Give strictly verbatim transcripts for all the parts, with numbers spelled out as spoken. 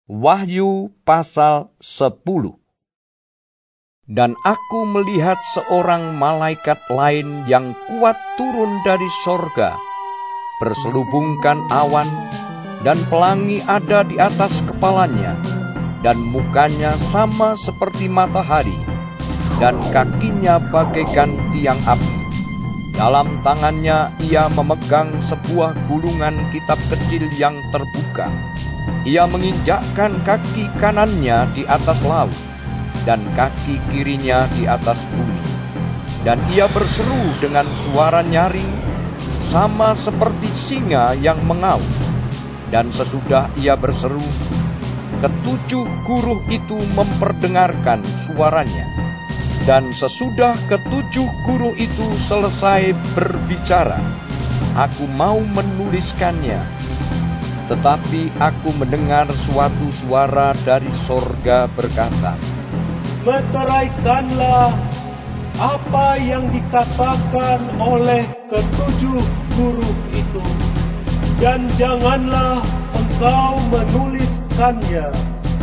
Wahyu pasal sepuluh. Dan aku melihat seorang malaikat lain yang kuat turun dari sorga, berselubungkan awan, dan pelangi ada di atas kepalanya, dan mukanya sama seperti matahari, dan kakinya bagaikan tiang api. Dalam tangannya ia memegang sebuah gulungan kitab kecil yang terbuka. Ia menginjakkan kaki kanannya di atas laut, dan kaki kirinya di atas bumi. Dan ia berseru dengan suara nyaring, sama seperti singa yang mengaum. Dan sesudah ia berseru, ketujuh guruh itu memperdengarkan suaranya. Dan sesudah ketujuh guruh itu selesai berbicara, aku mau menuliskannya. Tetapi aku mendengar suatu suara dari sorga berkata, meteraikanlah apa yang dikatakan oleh ketujuh guru itu, dan janganlah engkau menuliskannya.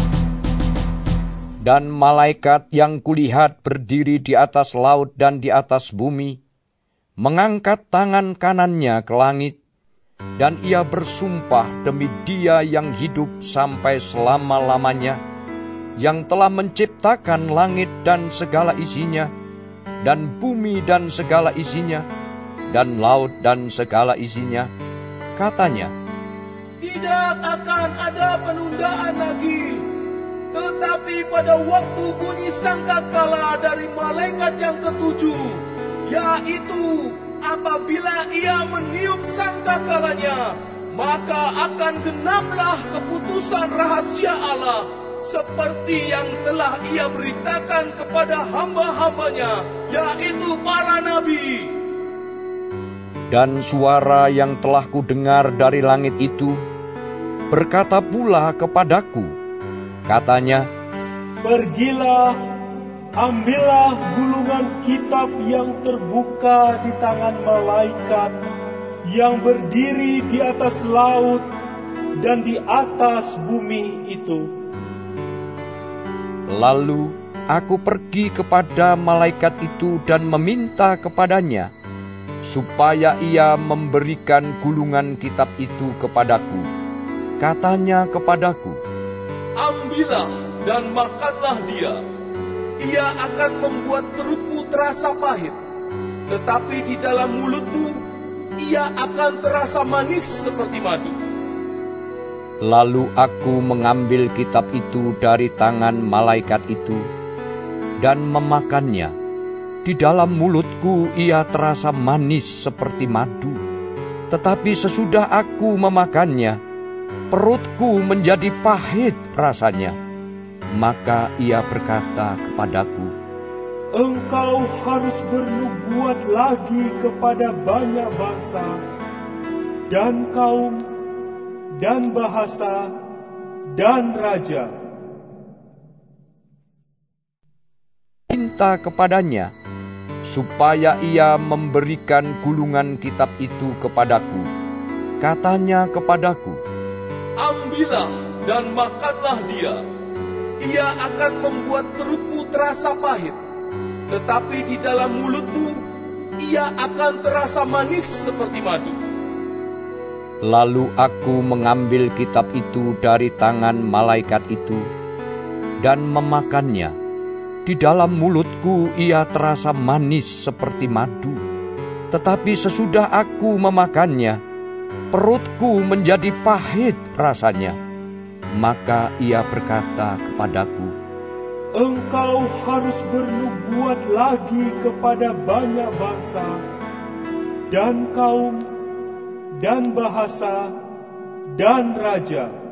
Dan malaikat yang kulihat berdiri di atas laut dan di atas bumi, mengangkat tangan kanannya ke langit, dan ia bersumpah demi Dia yang hidup sampai selama-lamanya, yang telah menciptakan langit dan segala isinya, dan bumi dan segala isinya, dan laut dan segala isinya. Katanya, tidak akan ada penundaan lagi, tetapi pada waktu bunyi sangkakala dari malaikat yang ketujuh, yaitu apabila ia meniup sangkakalanya, maka akan genaplah keputusan rahasia Allah, seperti yang telah ia beritakan kepada hamba-hambanya, yaitu para nabi. Dan suara yang telah kudengar dari langit itu berkata pula kepadaku, katanya, pergilah, ambillah gulungan kitab yang terbuka di tangan malaikat yang berdiri di atas laut dan di atas bumi itu. Lalu aku pergi kepada malaikat itu dan meminta kepadanya, supaya ia memberikan gulungan kitab itu kepadaku. Katanya kepadaku, ambillah dan makanlah dia. Ia akan membuat perutmu terasa pahit, tetapi di dalam mulutmu ia akan terasa manis seperti madu. Lalu aku mengambil kitab itu dari tangan malaikat itu dan memakannya. Di dalam mulutku ia terasa manis seperti madu. Tetapi sesudah aku memakannya, perutku menjadi pahit rasanya. Maka ia berkata kepadaku, engkau harus bernubuat lagi kepada banyak bangsa dan kaum dan bahasa dan raja. Minta kepadanya supaya ia memberikan gulungan kitab itu kepadaku. Katanya kepadaku, ambillah dan makanlah dia. Ia akan membuat perutmu terasa pahit, tetapi di dalam mulutmu ia akan terasa manis seperti madu. Lalu aku mengambil kitab itu dari tangan malaikat itu dan memakannya. Di dalam mulutku ia terasa manis seperti madu. Tetapi sesudah aku memakannya, perutku menjadi pahit rasanya. Maka ia berkata kepadaku, engkau harus bernubuat lagi kepada banyak bangsa dan kaum dan bahasa dan raja.